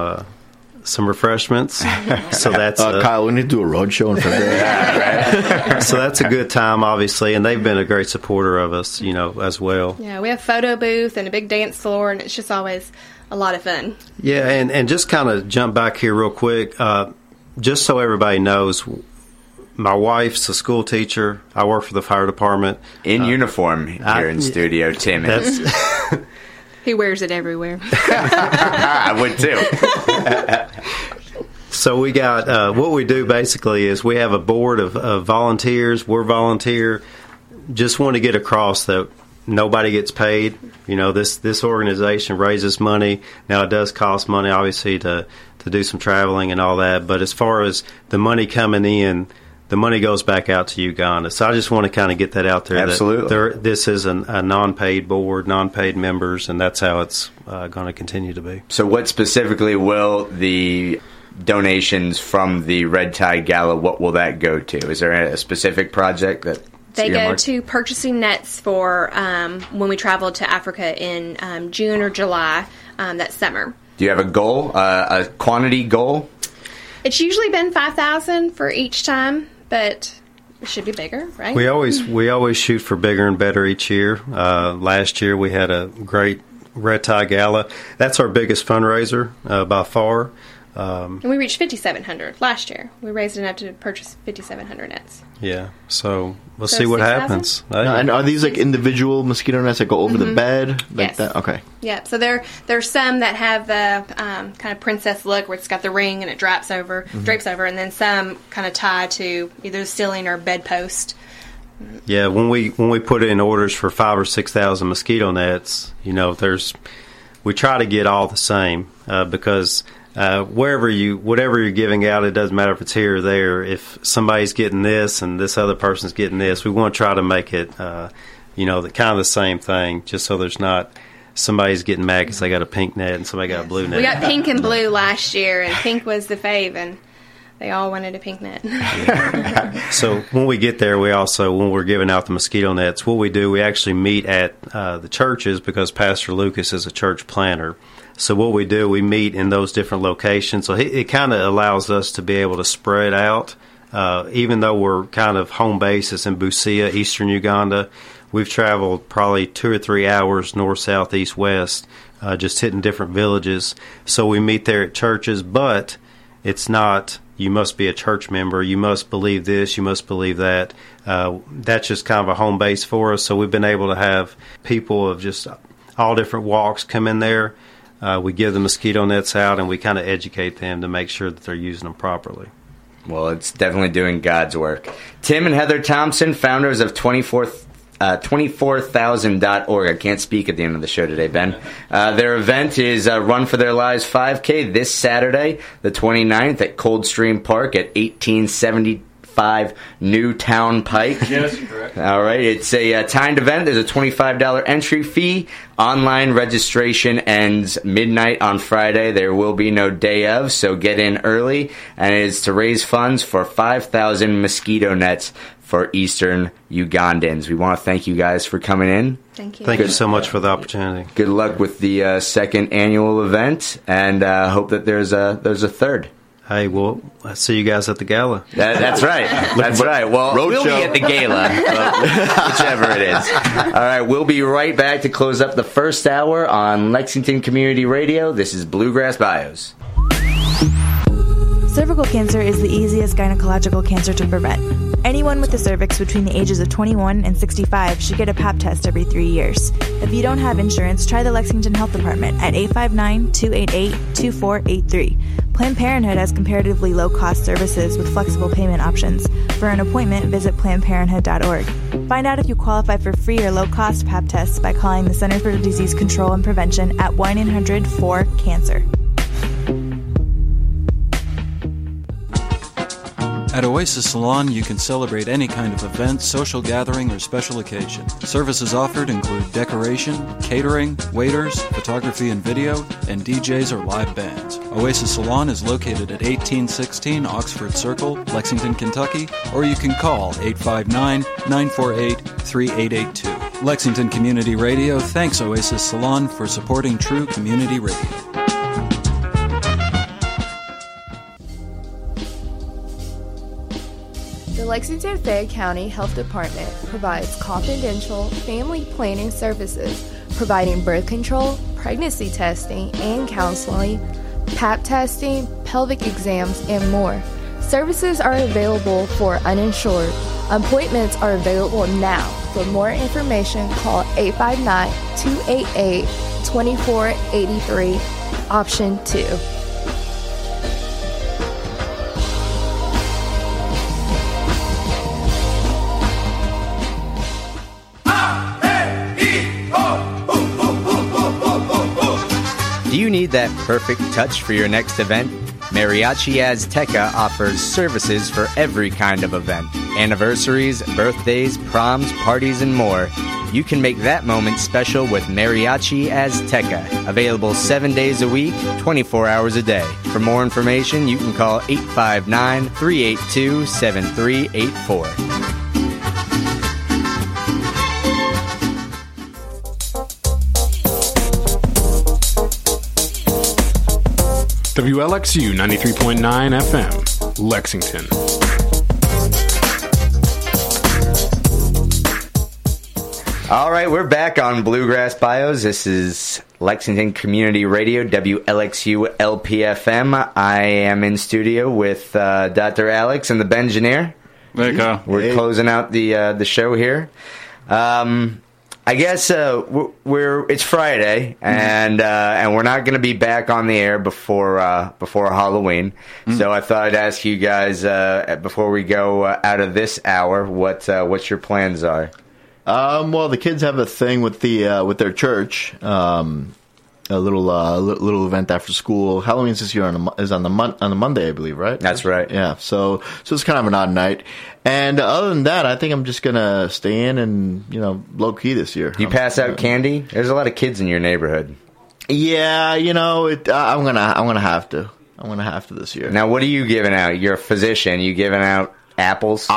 some refreshments. So that's Kyle, we need to do a road show in February. Right. So that's a good time, obviously, and they've been a great supporter of us, as well. Yeah, we have a photo booth and a big dance floor, and it's just always a lot of fun. Yeah, and just kind of jump back here real quick, just so everybody knows. My wife's a school teacher. I work for the fire department. In uniform here in studio, Tim. He wears it everywhere. I would too. So we got, what we do basically is we have a board of volunteers. We're volunteer. Just want to get across that nobody gets paid. This organization raises money. Now it does cost money, obviously, to do some traveling and all that. But as far as the money coming in, the money goes back out to Uganda. So I just want to kind of get that out there. Absolutely. This is a non-paid board, non-paid members, and that's how it's going to continue to be. So what specifically will the donations from the Red Tide Gala, what will that go to? Is there a specific project that they go to purchasing nets for when we travel to Africa in June or July that summer. Do you have a goal, a quantity goal? It's usually been 5,000 for each time, but it should be bigger, right? We always shoot for bigger and better each year. Last year we had a great Red Tie Gala. That's our biggest fundraiser by far. And we reached 5,700 last year. We raised enough to purchase 5,700 nets. Yeah, so we'll see what happens. And are these like individual mosquito nets that go over the bed? Like yes. That? Okay. Yeah, so there's some that have the kind of princess look where it's got the ring and it drapes over, and then some kind of tie to either the ceiling or bedpost. Yeah, when we put in orders for 5,000 or 6,000 mosquito nets, we try to get all the same because whatever you're giving out, it doesn't matter if it's here or there. If somebody's getting this and this other person's getting this, we want to try to make it, kind of the same thing, just so there's not somebody's getting mad because they got a pink net and somebody got a blue net. We got pink and blue last year, and pink was the fave, and they all wanted a pink net. So when we get there, when we're giving out the mosquito nets, what we do, we actually meet at the churches because Pastor Lucas is a church planter. So what we do, we meet in those different locations. So it kind of allows us to be able to spread out. Even though we're kind of home base is in Busia, eastern Uganda, we've traveled probably 2 or 3 hours north, south, east, west, just hitting different villages. So we meet there at churches, but it's not, you must be a church member, you must believe this, you must believe that. That's just kind of a home base for us. So we've been able to have people of just all different walks come in there. We give the mosquito nets out, and we kind of educate them to make sure that they're using them properly. Well, it's definitely doing God's work. Tim and Heather Thompson, founders of 24,000.org. I can't speak at the end of the show today, Ben. Their event is Run for Their Lives 5K this Saturday, the 29th, at Coldstream Park at 1875 New Town Pike. Yes, correct. All right. It's a timed event. There's a $25 entry fee. Online registration ends midnight on Friday. There will be no day of, so get in early. And it is to raise funds for 5,000 mosquito nets for Eastern Ugandans. We want to thank you guys for coming in. Thank you. Thank you so much for the opportunity. Good luck with the second annual event, and hope that there's a third. Hey, well, I'll see you guys at the gala. That's right. That's right. Well, we'll be at the gala, whichever it is. All right, we'll be right back to close up the first hour on Lexington Community Radio. This is Bluegrass Bios. Cervical cancer is the easiest gynecological cancer to prevent. Anyone with the cervix between the ages of 21 and 65 should get a Pap test every 3 years. If you don't have insurance, try the Lexington Health Department at 859-288-2483. Planned Parenthood has comparatively low-cost services with flexible payment options. For an appointment, visit PlannedParenthood.org. Find out if you qualify for free or low-cost Pap tests by calling the Center for Disease Control and Prevention at 1-800-4-CANCER. At Oasis Salon, you can celebrate any kind of event, social gathering, or special occasion. Services offered include decoration, catering, waiters, photography and video, and DJs or live bands. Oasis Salon is located at 1816 Oxford Circle, Lexington, Kentucky, or you can call 859-948-3882. Lexington Community Radio thanks Oasis Salon for supporting true community radio. The Lexington-Fayette County Health Department provides confidential family planning services, providing birth control, pregnancy testing and counseling, Pap testing, pelvic exams, and more. Services are available for uninsured. Appointments are available now. For more information, call 859-288-2483, option 2. Do you need that perfect touch for your next event? Mariachi Azteca offers services for every kind of event. Anniversaries, birthdays, proms, parties, and more. You can make that moment special with Mariachi Azteca. Available 7 days a week, 24 hours a day. For more information, you can call 859-382-7384. WLXU 93.9 FM, Lexington. All right, we're back on Bluegrass Bios. This is Lexington Community Radio, WLXU LPFM. I am in studio with Dr. Alex and the Bengineer. There you go. We're closing out the show here. I guess it's Friday, and we're not going to be back on the air before Halloween. So I thought I'd ask you guys before we go out of this hour what your plans are. Well, the kids have a thing with their church. A little event after school. Halloween's this year is on the Monday, I believe, right? That's right. Yeah. So it's kind of an odd night. And other than that, I think I'm just gonna stay in and low key this year. You pass out candy? There's a lot of kids in your neighborhood. Yeah, I'm gonna have to. I'm gonna have to this year. Now, what are you giving out? You're a physician. You giving out apples?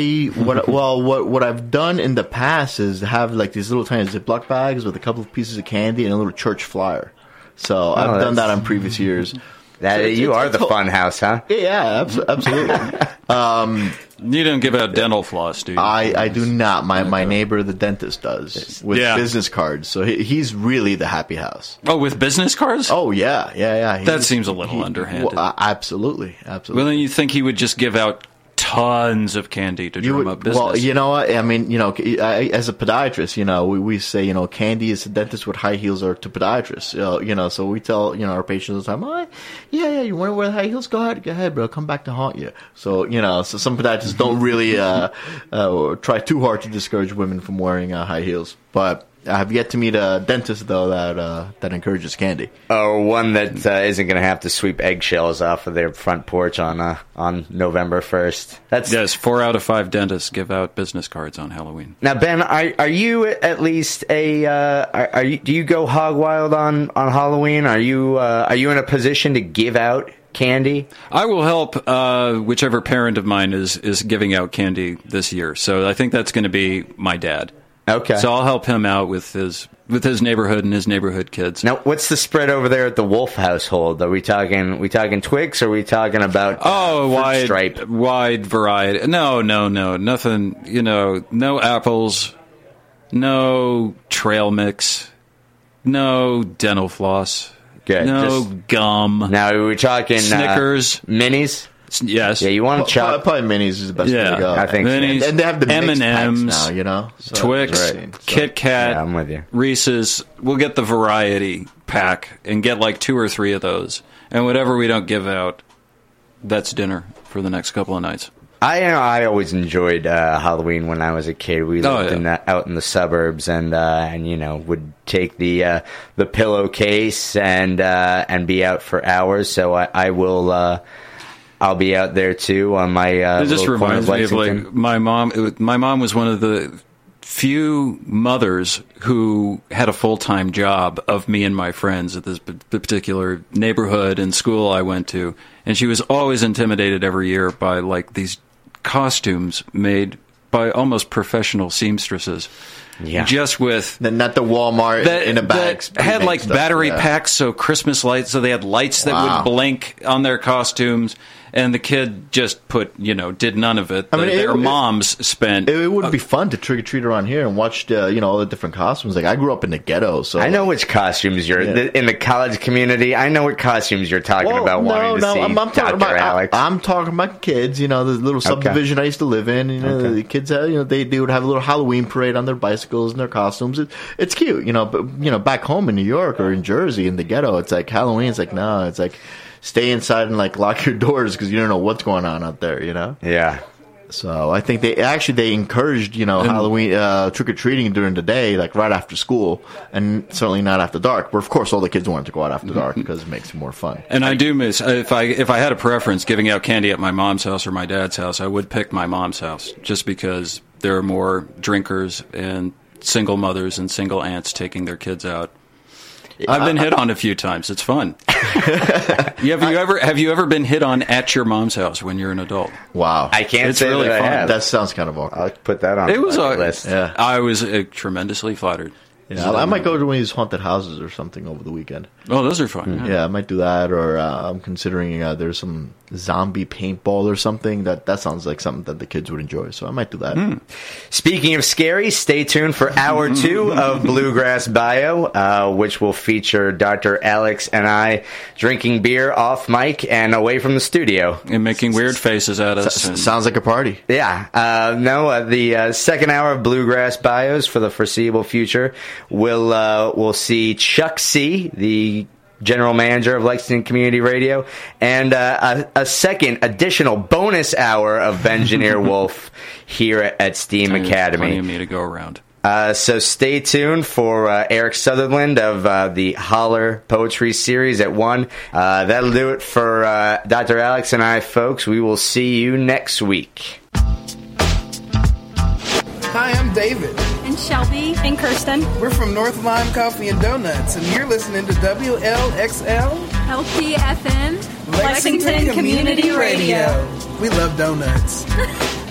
What I've done in the past is have like these little tiny Ziploc bags with a couple of pieces of candy and a little church flyer. So I've done that on previous years. You are the fun house, huh? Yeah, absolutely. You don't give out dental floss, do you? I do not. My neighbor, the dentist, does with business cards. So he's really the happy house. Oh, with business cards? Oh, yeah. That seems a little underhanded. Well, absolutely. Well, then you think he would just give out tons of candy to drum up business. Well, you know what? I mean, as a podiatrist, we say, candy is to dentists what high heels are to podiatrists. So we tell, our patients all the time, yeah, you want to wear high heels? Go ahead, bro. Come back to haunt you. So, so some podiatrists don't really try too hard to discourage women from wearing high heels. But I have yet to meet a dentist, though, that encourages candy. Or one that isn't going to have to sweep eggshells off of their front porch on November 1st. Yes, 4 out of 5 dentists give out business cards on Halloween. Now, Ben, are you at least do you go hog wild on Halloween? Are you in a position to give out candy? I will help whichever parent of mine is giving out candy this year. So I think that's going to be my dad. Okay. So I'll help him out with his neighborhood and his neighborhood kids. Now, what's the spread over there at the Wolf household? Are we talking Twix, or are we talking about wide variety? No, nothing. No apples, no trail mix, no dental floss, gum. Now, are we talking Snickers, minis? Yes. Yeah, you want to chop. Probably minis is the best way to go. I think minis, and they have the M&Ms now, so Twix, Kit Kat, yeah, I'm with you. Reese's. We'll get the variety pack and get like 2 or 3 of those. And whatever we don't give out, that's dinner for the next couple of nights. I always enjoyed Halloween when I was a kid. We lived out in the suburbs, and would take the pillowcase and be out for hours. So I will. I'll be out there too on my. It just reminds me of like my mom. My mom was one of the few mothers who had a full-time job of me and my friends at this particular neighborhood and school I went to, and she was always intimidated every year by like these costumes made by almost professional seamstresses. Yeah. Just with not the Walmart in a bag. Had like stuff, battery packs, so Christmas lights, so they had lights that would blink on their costumes. And the kid just did none of it. Their moms spent. It would be fun to trick or treat around here and watch all the different costumes. Like I grew up in the ghetto, so I know which costumes you're in the college community. I know what costumes you're talking about. Wanting to see, I'm Dr. about, Alex. I'm talking about kids. The little subdivision I used to live in. The kids, they would have a little Halloween parade on their bicycles and their costumes. It's cute, But back home in New York or in Jersey in the ghetto, it's like Halloween. It's like no, it's like. Stay inside and like lock your doors because you don't know what's going on out there, Yeah. So I think they encouraged, Halloween trick or treating during the day, like right after school, and certainly not after dark. But of course, all the kids wanted to go out after dark because it makes it more fun. And I do miss if I had a preference giving out candy at my mom's house or my dad's house, I would pick my mom's house just because there are more drinkers and single mothers and single aunts taking their kids out. I've been hit on a few times. It's fun. Have you ever been hit on at your mom's house when you're an adult? Wow, I can't it's say really that fun. I have. That sounds kind of awkward. I'll put that on. It was the list. Yeah. I was tremendously flattered. Yeah, I might go to one of these haunted houses or something over the weekend. Oh, those are fun. Yeah, I might do that, or I'm considering there's some zombie paintball or something. That sounds like something that the kids would enjoy, so I might do that. Speaking of scary, stay tuned for Hour 2 of Bluegrass Bio, which will feature Dr. Alex and I drinking beer off mic and away from the studio. And making weird faces at us. Sounds like a party. Yeah. The second hour of Bluegrass Bios for the foreseeable future we'll see Chuck C., the general manager of Lexington Community Radio, and a second additional bonus hour of Benjaneer Wolf here at Steam Academy. Plenty of me to go around. So stay tuned for Eric Sutherland of the Holler Poetry Series at 1. That'll do it for Dr. Alex and I, folks. We will see you next week. Hi, I'm David. And Shelby. And Kirsten. We're from North Lime Coffee and Donuts, and you're listening to WLXL LPFM, Lexington Community Radio. We love donuts.